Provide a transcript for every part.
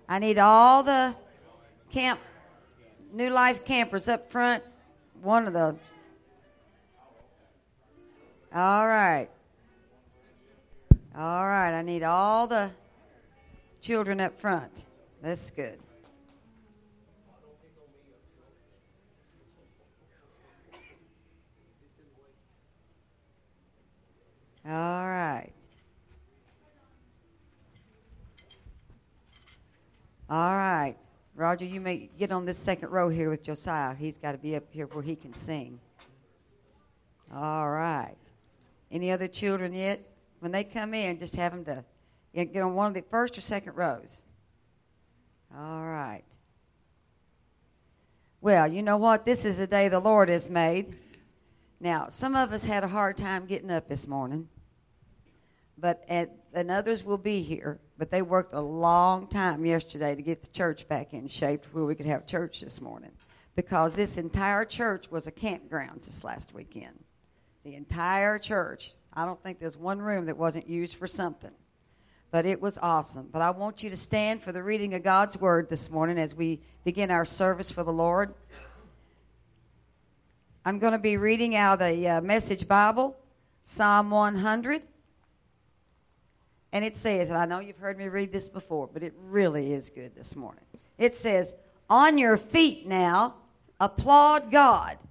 I need all the New Life campers up front. All right. All right, I need all the children up front. That's good. All right. All right. Roger, you may get on this second row here with Josiah. He's got to be up here where he can sing. All right. Any other children yet? When they come in, just have them to get on one of the first or second rows. All right. Well, you know what? This is the day the Lord has made. Now, some of us had a hard time getting up this morning, and others will be here. But they worked a long time yesterday to get the church back in shape where we could have church this morning, because this entire church was a campground this last weekend. The entire church. I don't think there's one room that wasn't used for something. But it was awesome. But I want you to stand for the reading of God's Word this morning as we begin our service for the Lord. I'm going to be reading out of the Message Bible, Psalm 100. And it says, and I know you've heard me read this before, but it really is good this morning. It says, "On your feet now, applaud God."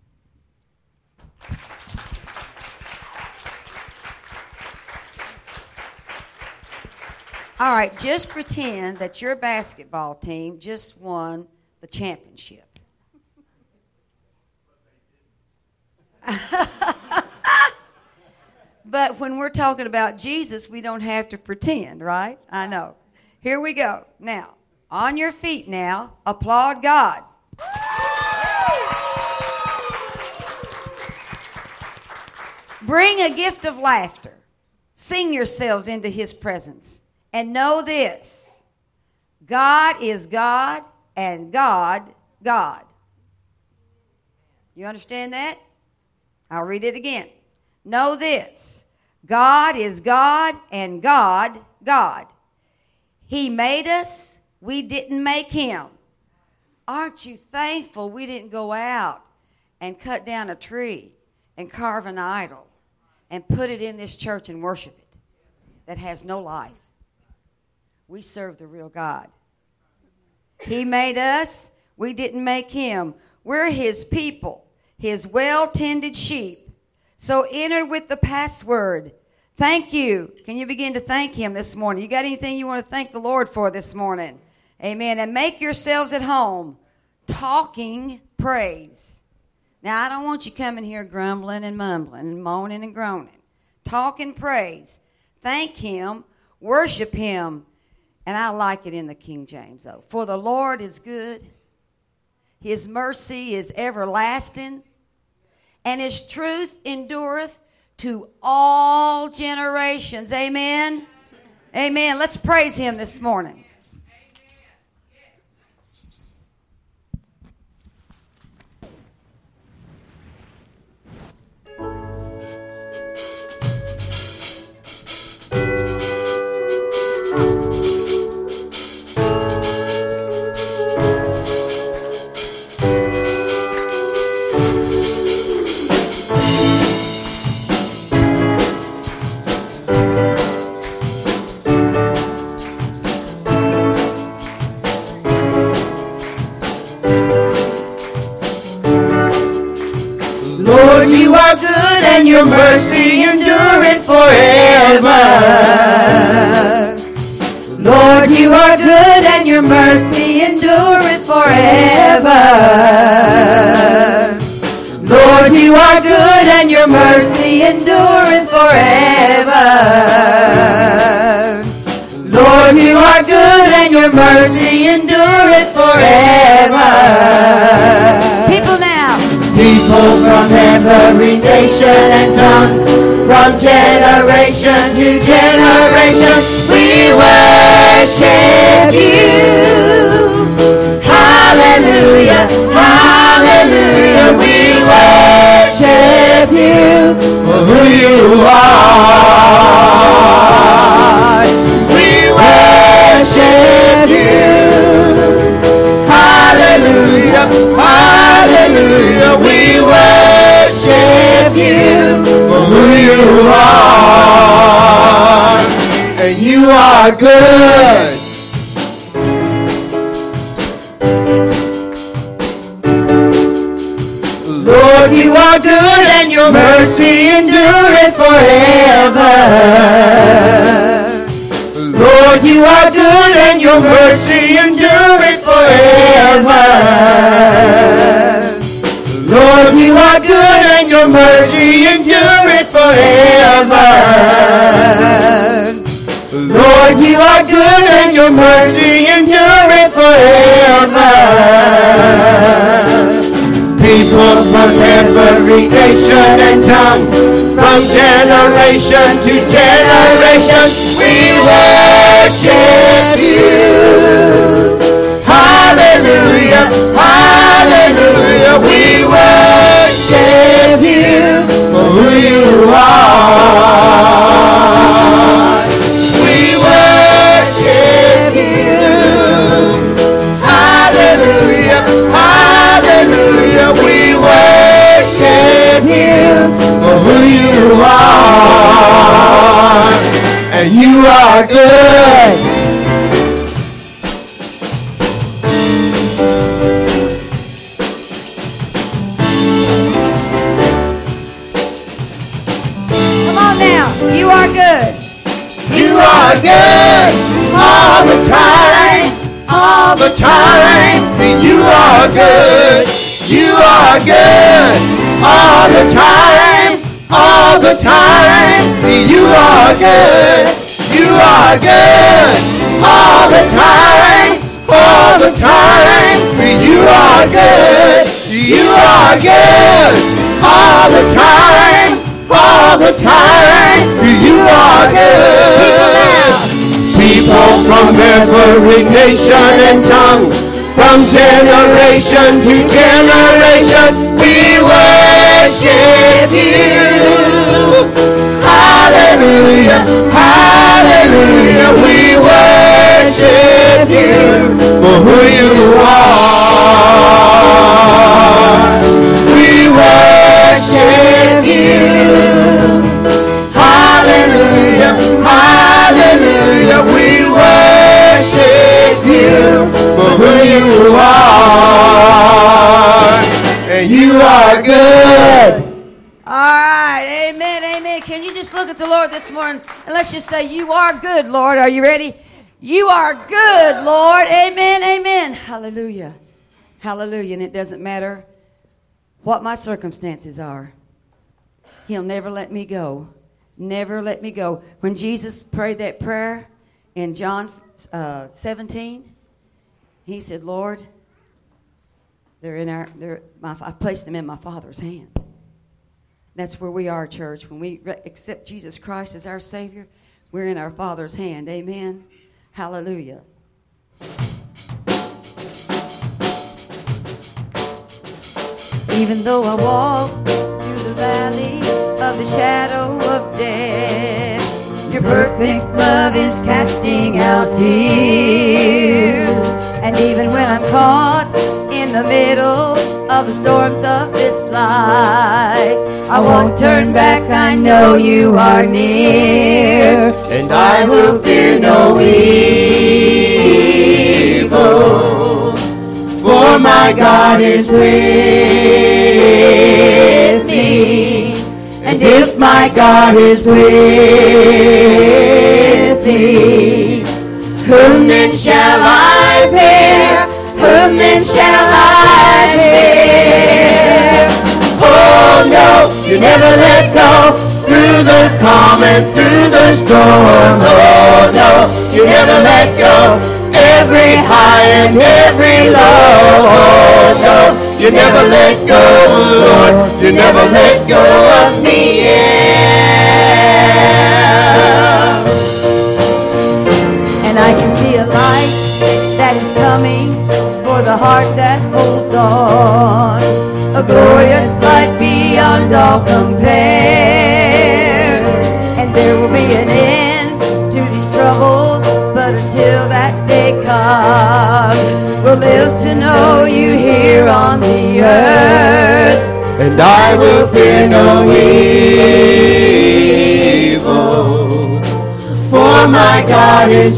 All right, just pretend that your basketball team just won the championship. But when we're talking about Jesus, we don't have to pretend, right? I know. Here we go. Now, on your feet now, applaud God. Bring a gift of laughter. Sing yourselves into his presence. And know this, God is God and God, God. You understand that? I'll read it again. Know this, God is God and God, God. He made us, we didn't make him. Aren't you thankful we didn't go out and cut down a tree and carve an idol and put it in this church and worship it that has no life? We serve the real God. He made us. We didn't make him. We're his people, his well-tended sheep. So enter with the password. Thank you. Can you begin to thank him this morning? You got anything you want to thank the Lord for this morning? Amen. And make yourselves at home talking praise. Now, I don't want you coming here grumbling and mumbling and moaning and groaning. Talking praise. Thank him. Worship him. And I like it in the King James, though. For the Lord is good. His mercy is everlasting. And his truth endureth to all generations. Amen? Amen. Let's praise him this morning. You are good and your mercy endureth forever. Lord, you are good and your mercy endureth forever. Lord, you are good and your mercy endureth forever. Lord, you are good and your mercy endureth forever. People now. People from every nation and tongue, from generation to generation, we worship you. Hallelujah, hallelujah, we worship you for who you are. We worship you. you are good. Lord, you are good and your mercy endureth forever. Lord, you are good and your mercy endureth forever. Lord, you are good and your mercy endureth forever. Lord, you are good and your mercy endureth forever. People from every nation and tongue, from generation to generation, we worship you. Hallelujah, hallelujah, we worship you for who you are. We worship you. Hallelujah, hallelujah, we worship you for who you are. And you are good. Come on now. You are good. You are good all the time, all the time. You are good. You are good all the time, all the time. You are good. You are good all the time, all the time. You are good. You are good all the time, all the time. You are good. People from every nation and tongue, from generation to generation, we worship you. Hallelujah, hallelujah, we worship you for who you are. We worship you. Hallelujah, hallelujah, we worship you for who you are. And you are good. All right. Amen. Amen. Can you just look at the Lord this morning and let's just say, you are good, Lord. Are you ready? You are good, Lord. Amen. Amen. Hallelujah. Hallelujah. And it doesn't matter what my circumstances are. He'll never let me go. Never let me go. When Jesus prayed that prayer in John 17, he said, Lord, I placed them in my Father's hand. That's where we are, church. When we accept Jesus Christ as our Savior, we're in our Father's hand. Amen. Hallelujah. Even though I walk through the valley of the shadow of death, your perfect love is casting out fear. And even when I'm caught in the middle of the storms of this life, I won't turn back, I know you are near. And I will fear no evil, for my God is with me. And if my God is with me, whom then shall I fear? Whom then shall I fear? Oh no, you never let go, through the calm and through the storm. Oh no, you never let go, every high and every low. Oh no, you never let go, Lord, you never let go of me. Yeah. And I can see a light that is coming for the heart that holds on, a glorious light beyond all compare. And there will be an end to these troubles, but until that day comes, we'll live to know you here on the earth. And I will fear no evil, for For my God is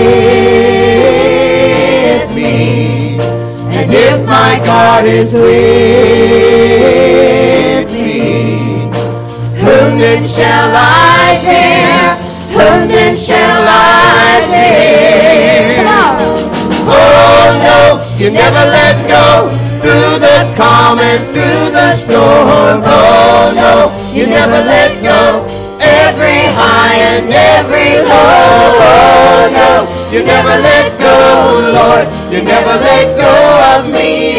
with me. And if my God is with me, whom then shall I fear? Whom then shall I fear? Oh no, you never let go. Through the calm and through the storm. Oh no, you never let go. Every high and every low. Oh no, you never let go, Lord. You never let go of me.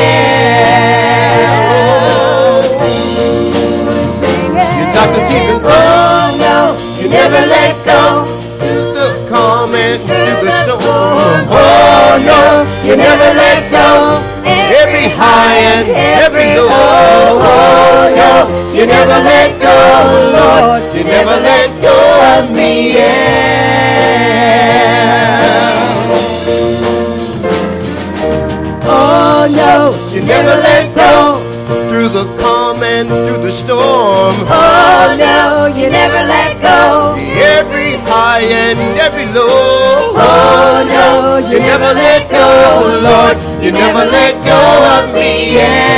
Yes, I can see the oh no, you never let go. Through the calm and through the storm. Oh no, you never let go. Every high and every low. Oh no, you never let go, Lord. You never let go of me. Oh no, you never let go. Through the calm and through the storm. Oh no, you never let go. Every high and every low. Oh no, you never let go, Lord. You never let go of me.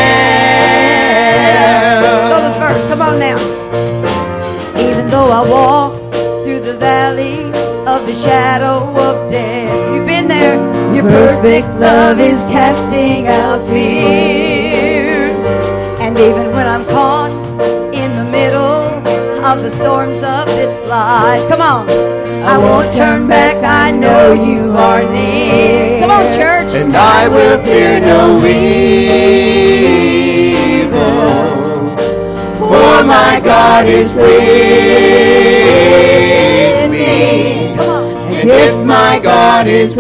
Go the first. Come on now. Even though I walk through the valley of the shadow of death. You've been there. Your perfect love is casting out fear. And even when I'm caught in the middle of the storms of this life, come on, I won't turn back. I know you are near. Come on, church. And I will fear no evil, for my God is with me. Come on. And if my God is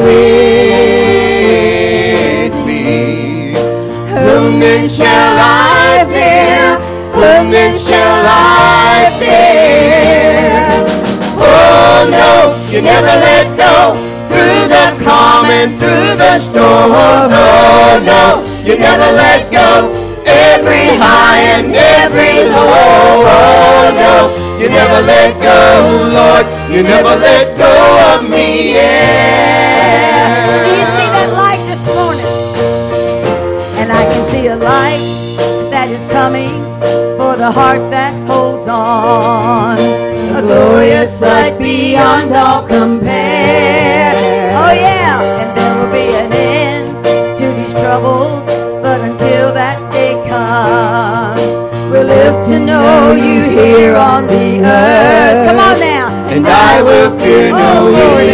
with me, whom then shall I fear? Whom then shall I fear? Oh no, you never let go. Through the calm and through the storm. Oh no, you never let go. Every high and every low. Oh no, you never let go, Lord. You never let go of me. Yeah. Do you see that light this morning? And I can see a light that is coming for the heart that holds on. A glorious light beyond all compare. Oh yeah, and there will be an end to these troubles, but until that day comes, we'll live to know you here on the earth. Come on now. And I will fear no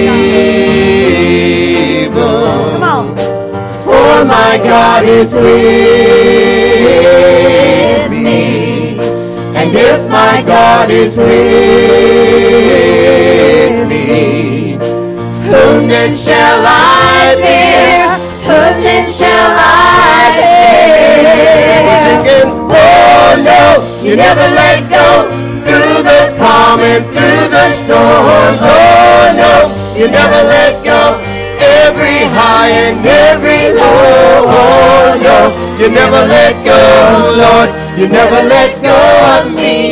evil. Come on. For my God is with me. And if my God is with me, whom then shall I fear? Whom then shall I fear? Oh no, you never let go. Through the calm and through the storm. Oh no, you never let go. Every high and every low. Oh no, you never let go, Lord. You never let go of me.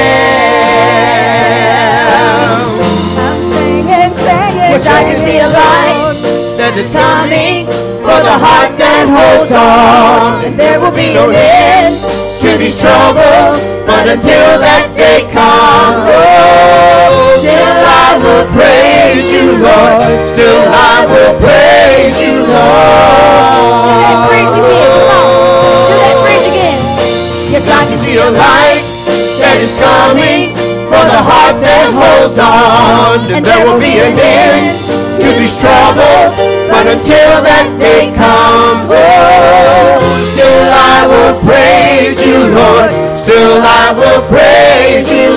Yeah. I'm singing. Yes, I can see a light that is coming for the heart that holds on. And there will be No an end to these troubles, but until that day comes, oh, still I will praise you, Lord. Still I will praise you, Lord. Praise again. Come on. Do that praise again. Yes, I can see a light that is coming for the heart that holds on. And there will be an end to these troubles, but until that day comes, oh, still I will praise you, Lord. Still I will praise you,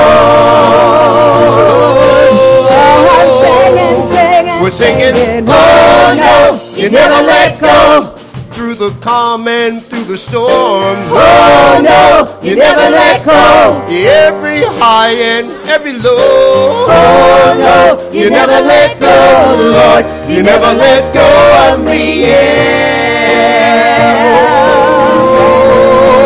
Lord. We're singing, oh no, you never let go. Through the calm and through the storm. Oh no, you never let go. Every high and every low. Oh no, you never let go, Lord. You never let go of me. Yeah.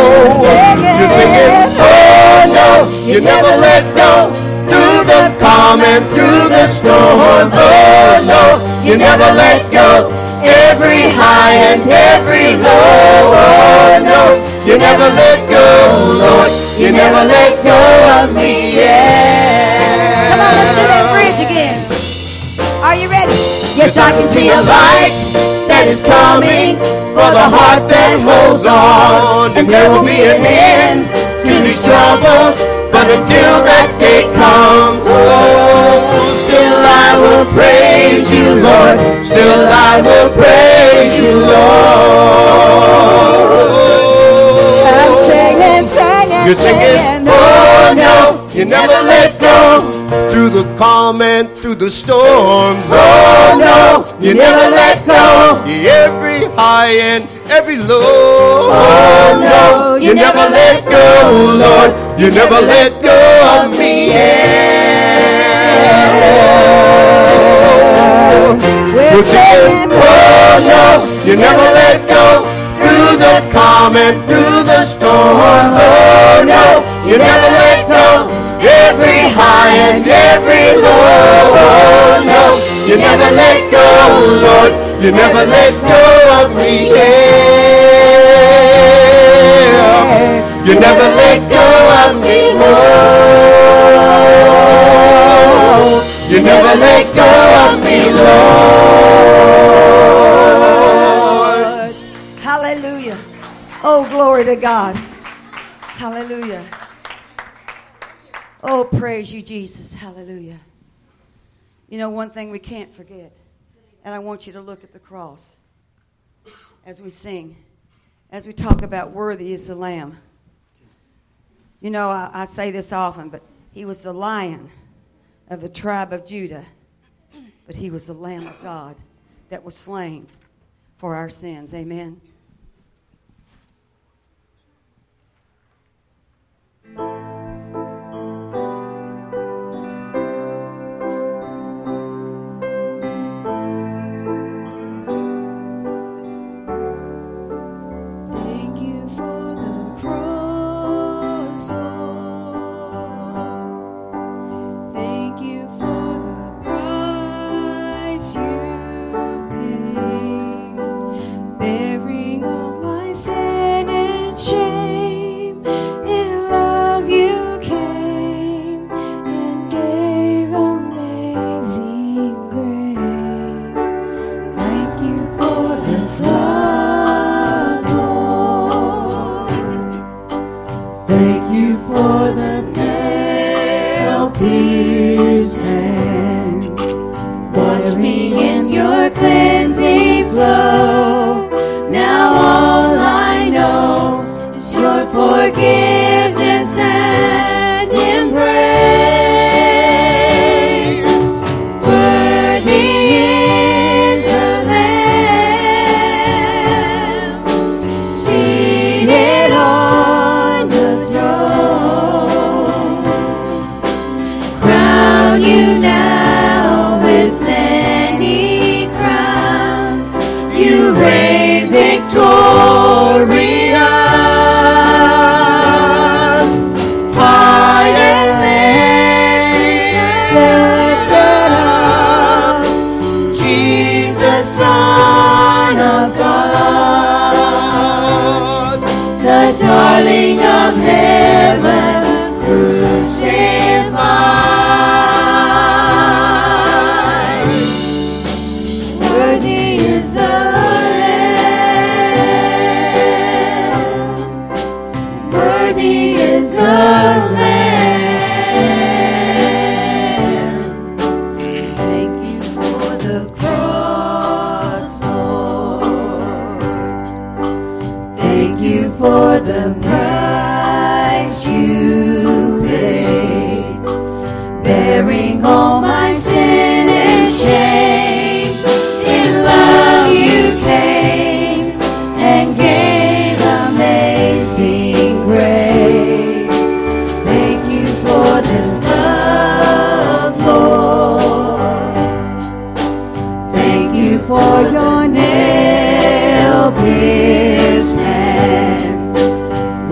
You're singing, oh no, you never let go. Through the calm coming through the storm. Oh no, you never let go. Every high and every low. Oh no, you never let go, Lord. You never let go of me. Yeah. Come on, let's do that bridge again. Are you ready? Yes, I can see a light that is coming for the heart that holds on. And there will be an end to these troubles, but until that day comes, oh, still I will praise you, Lord. Still I will praise you, Lord. I'm singing, You're singing, oh no, you never let go. Through the calm and through the storms, oh no, you never let go. Every high and every low, oh no, you never let go, Lord. You never let go of me. Yeah. We're singing, oh no, you never let go. Through the calm and through the storm, oh no, you never let go. Every high and every low, oh no, you never let go, Lord. You never let go of me. Yeah. You never let go of me, Lord. You never let go of me, Lord. Hallelujah. Oh, glory to God. Hallelujah. Oh, praise you, Jesus. Hallelujah. You know, one thing we can't forget, and I want you to look at the cross as we sing, as we talk about worthy is the Lamb. You know, I say this often, but he was the Lion of the tribe of Judah, but he was the Lamb of God that was slain for our sins. Amen.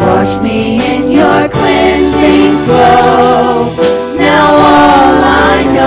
Now all I know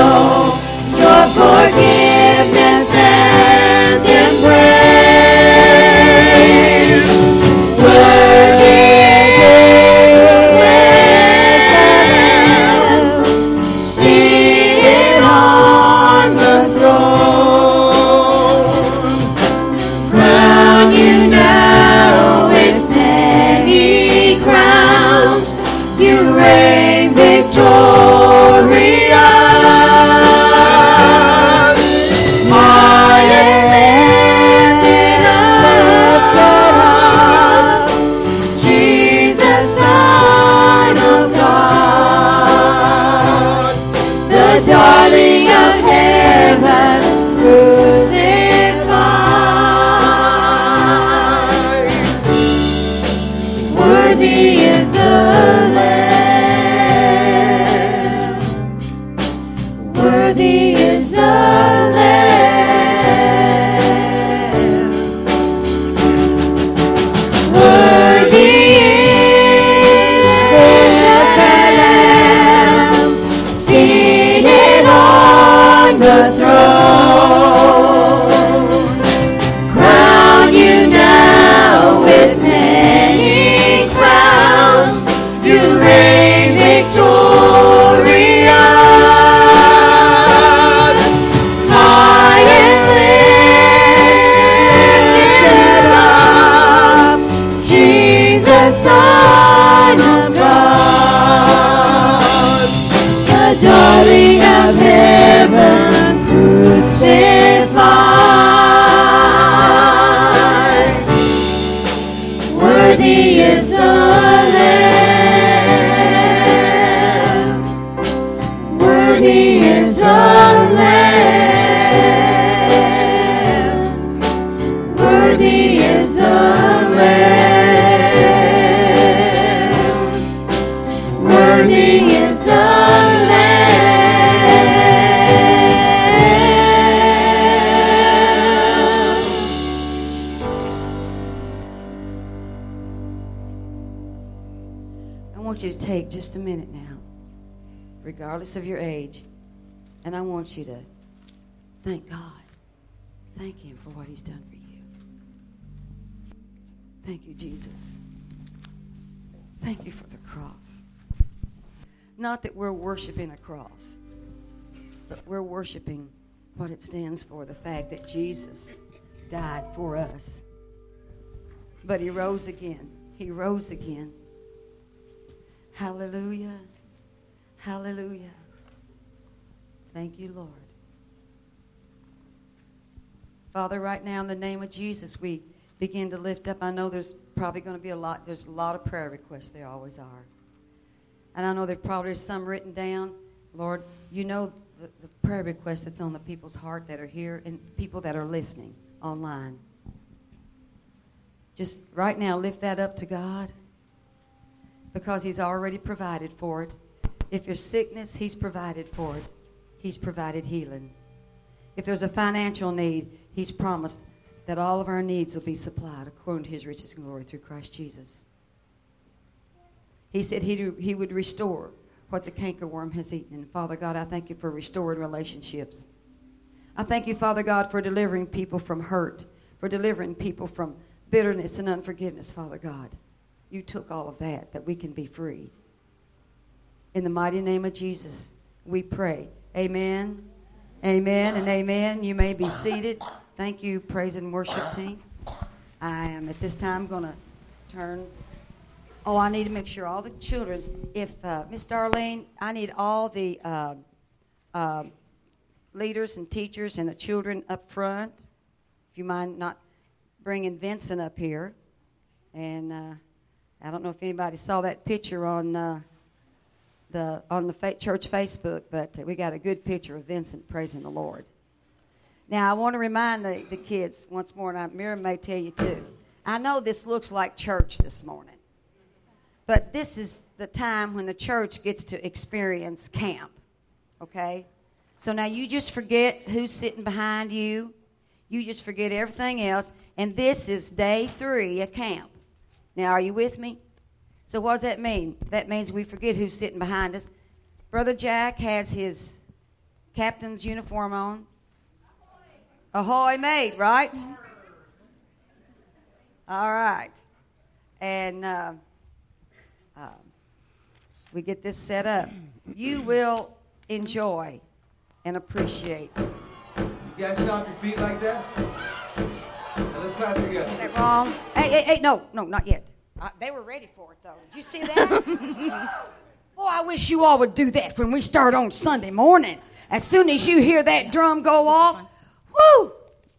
want you to take just a minute now, regardless of your age, and I want you to thank God. Thank Him for what He's done for you. Thank you, Jesus. Thank you for the cross. Not that we're worshiping a cross, but we're worshiping what it stands for, the fact that Jesus died for us. But He rose again. He rose again. Hallelujah. Hallelujah. Thank you, Lord. Father, right now in the name of Jesus, we begin to lift up. I know there's probably going to be there's a lot of prayer requests. There always are. And I know there probably is some written down. Lord, you know the prayer request that's on the people's heart that are here and people that are listening online. Just right now lift that up to God, because He's already provided for it. If there's sickness, He's provided for it. He's provided healing. If there's a financial need, He's promised that all of our needs will be supplied according to His riches and glory through Christ Jesus. He said He would restore what the cankerworm has eaten. And Father God, I thank You for restoring relationships. I thank You, Father God, for delivering people from hurt, for delivering people from bitterness and unforgiveness, Father God. You took all of that we can be free. In the mighty name of Jesus, we pray. Amen, amen, and amen. You may be seated. Thank you, praise and worship team. I am at this time going to turn. Oh, I need to make sure all the children, if Miss Darlene, I need all the leaders and teachers and the children up front. If you mind not bringing Vincent up here. And I don't know if anybody saw that picture on the church Facebook, but we got a good picture of Vincent praising the Lord. Now, I want to remind the kids once more, and Miriam may tell you too. I know this looks like church this morning, but this is the time when the church gets to experience camp, okay? So now you just forget who's sitting behind you. You just forget everything else, and this is day 3 at camp. Now, are you with me? So what does that mean? That means we forget who's sitting behind us. Brother Jack has his captain's uniform on. Ahoy, mate, right? All right. And we get this set up. You will enjoy and appreciate. You guys stomp your feet like that? Now let's clap together. Is that wrong? Hey, no, not yet. They were ready for it, though. Did you see that? Oh, I wish you all would do that when we start on Sunday morning. As soon as you hear that drum go off, whoo!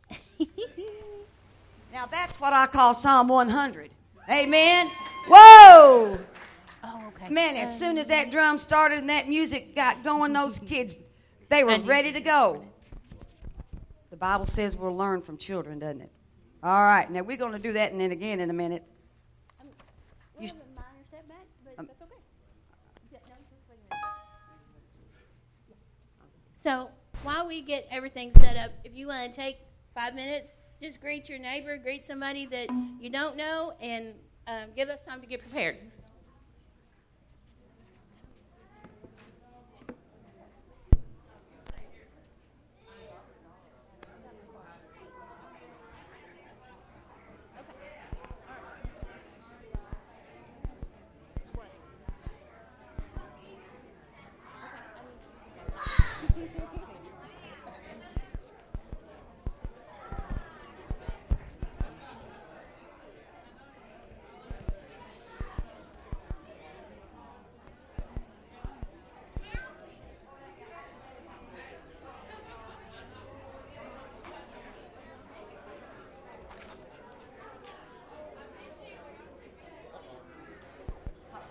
Now that's what I call Psalm 100. Amen? Whoa! Oh, okay. Man, as soon as that drum started and that music got going, those kids, they were ready to go. The Bible says we'll learn from children, doesn't it? All right, now we're going to do that and then again in a minute. We have a minor setback, but that's okay. So while we get everything set up, if you want to take 5 minutes, just greet your neighbor, greet somebody that you don't know, and give us time to get prepared.